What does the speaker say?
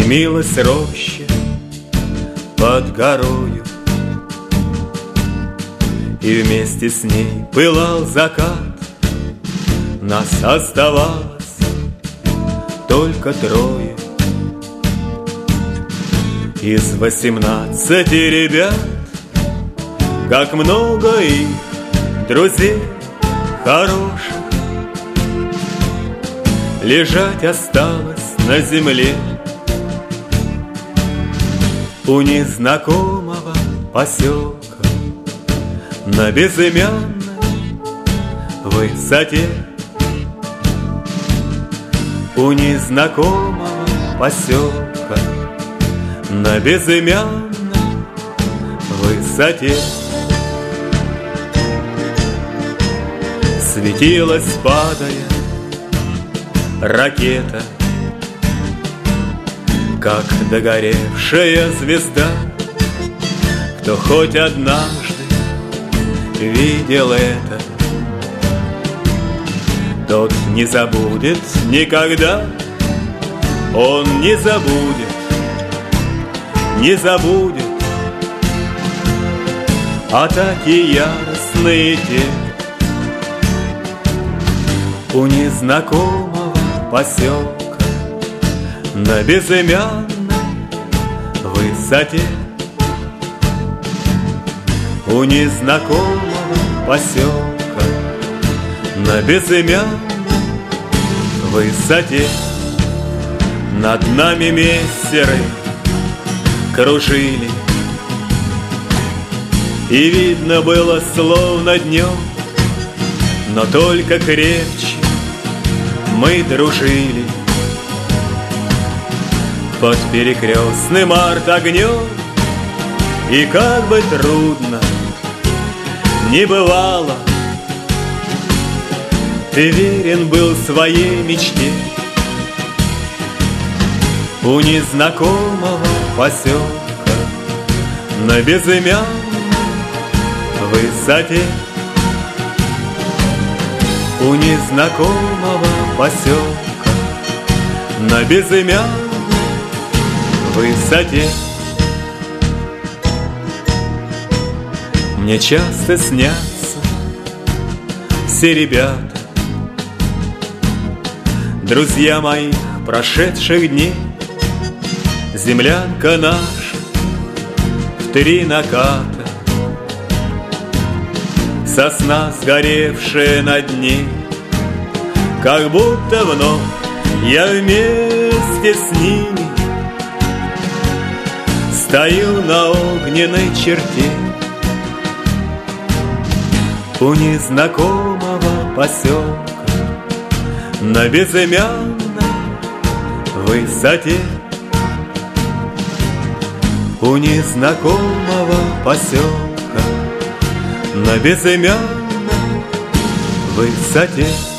Дымилась роща под горою, и вместе с ней пылал закат. Нас оставалось только трое. Из 18 ребят, как много их друзей хороших, лежать осталось на земле у незнакомого поселка на безымянной высоте. У незнакомого поселка на безымянной высоте. Светилась, падая, ракета, как догоревшая звезда. Кто хоть однажды видел это, тот не забудет никогда. Он не забудет, не забудет атаки яростные те. У незнакомого поселка на безымянной высоте. У незнакомого поселка на безымянной высоте. Над нами мессеры кружили, и видно было словно днем, но только крепче мы дружили. Под перекрестным арт-огнем, и как бы трудно не бывало, ты верен был своей мечте. У незнакомого поселка на безымянной высоте. У незнакомого поселка на безымянной высоте. Мне часто снятся все ребята, друзья моих прошедших дней. Землянка наша в 3 наката, сосна, сгоревшая над ней, как будто вновь я вместе с ними стою на огненной черте. У незнакомого поселка на безымянной высоте. У незнакомого поселка на безымянной высоте.